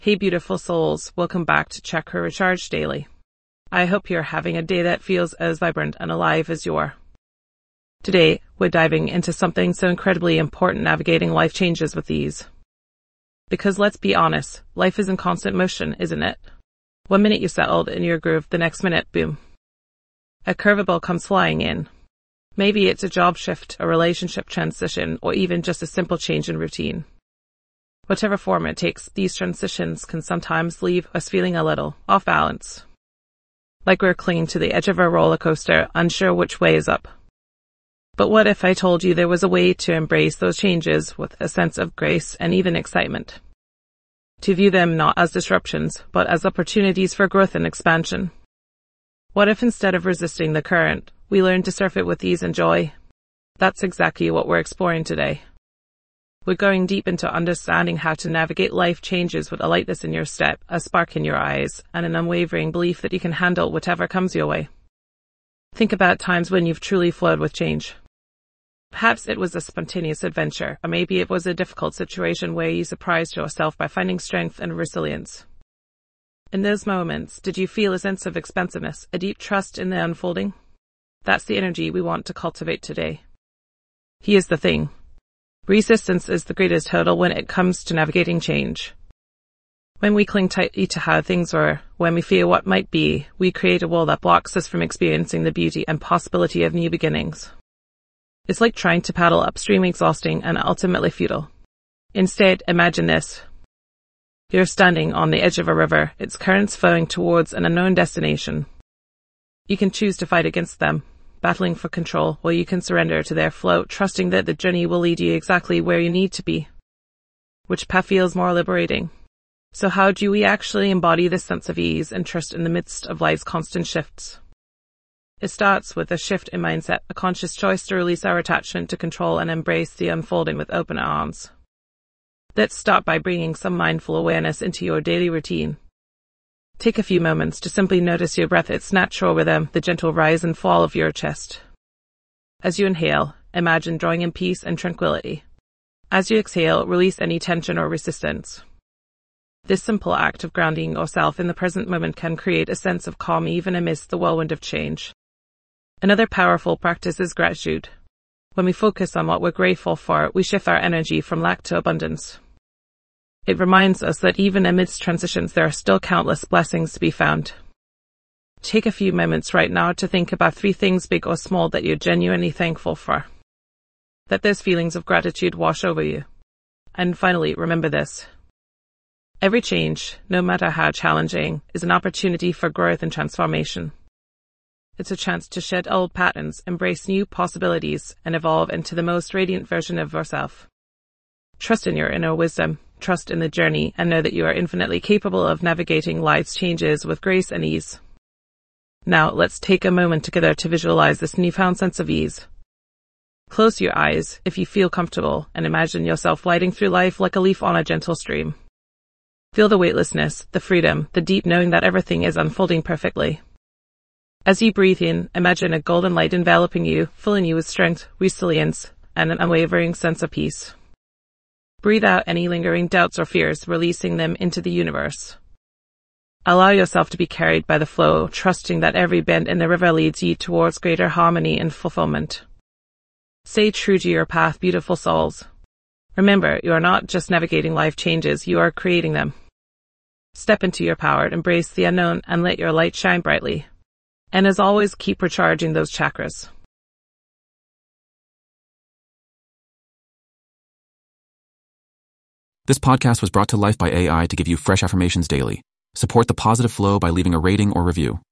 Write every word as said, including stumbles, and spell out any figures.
Hey beautiful souls, welcome back to Chakra Recharge Daily. I hope you're having a day that feels as vibrant and alive as you are. Today, we're diving into something so incredibly important: navigating life changes with ease. Because let's be honest, life is in constant motion, isn't it? One minute you settled in your groove, the next minute, boom. A curveball comes flying in. Maybe it's a job shift, a relationship transition, or even just a simple change in routine. Whatever form it takes, these transitions can sometimes leave us feeling a little off balance. Like we're clinging to the edge of a roller coaster, unsure which way is up. But what if I told you there was a way to embrace those changes with a sense of grace and even excitement? To view them not as disruptions, but as opportunities for growth and expansion. What if instead of resisting the current, we learn to surf it with ease and joy? That's exactly what we're exploring today. We're going deep into understanding how to navigate life changes with a lightness in your step, a spark in your eyes, and an unwavering belief that you can handle whatever comes your way. Think about times when you've truly flowed with change. Perhaps it was a spontaneous adventure, or maybe it was a difficult situation where you surprised yourself by finding strength and resilience. In those moments, did you feel a sense of expansiveness, a deep trust in the unfolding? That's the energy we want to cultivate today. Here's the thing. Resistance is the greatest hurdle when it comes to navigating change. When we cling tightly to how things were, when we fear what might be, we create a wall that blocks us from experiencing the beauty and possibility of new beginnings. It's like trying to paddle upstream, exhausting and ultimately futile. Instead, imagine this. You're standing on the edge of a river, its currents flowing towards an unknown destination. You can choose to fight against them, battling for control, or you can surrender to their flow, trusting that the journey will lead you exactly where you need to be. Which path feels more liberating? So how do we actually embody this sense of ease and trust in the midst of life's constant shifts? It starts with a shift in mindset, a conscious choice to release our attachment to control and embrace the unfolding with open arms. Let's start by bringing some mindful awareness into your daily routine. Take a few moments to simply notice your breath, its natural rhythm, the gentle rise and fall of your chest. As you inhale, imagine drawing in peace and tranquility. As you exhale, release any tension or resistance. This simple act of grounding yourself in the present moment can create a sense of calm even amidst the whirlwind of change. Another powerful practice is gratitude. When we focus on what we're grateful for, we shift our energy from lack to abundance. It reminds us that even amidst transitions, there are still countless blessings to be found. Take a few moments right now to think about three things, big or small, that you're genuinely thankful for. Let those feelings of gratitude wash over you. And finally, remember this. Every change, no matter how challenging, is an opportunity for growth and transformation. It's a chance to shed old patterns, embrace new possibilities, and evolve into the most radiant version of yourself. Trust in your inner wisdom. Trust in the journey, and know that you are infinitely capable of navigating life's changes with grace and ease. Now, let's take a moment together to visualize this newfound sense of ease. Close your eyes if you feel comfortable, and imagine yourself gliding through life like a leaf on a gentle stream. Feel the weightlessness, the freedom, the deep knowing that everything is unfolding perfectly. As you breathe in, imagine a golden light enveloping you, filling you with strength, resilience, and an unwavering sense of peace. Breathe out any lingering doubts or fears, releasing them into the universe. Allow yourself to be carried by the flow, trusting that every bend in the river leads you towards greater harmony and fulfillment. Stay true to your path, beautiful souls. Remember, you are not just navigating life changes, you are creating them. Step into your power, embrace the unknown, and let your light shine brightly. And as always, keep recharging those chakras. This podcast was brought to life by A I to give you fresh affirmations daily. Support the positive flow by leaving a rating or review.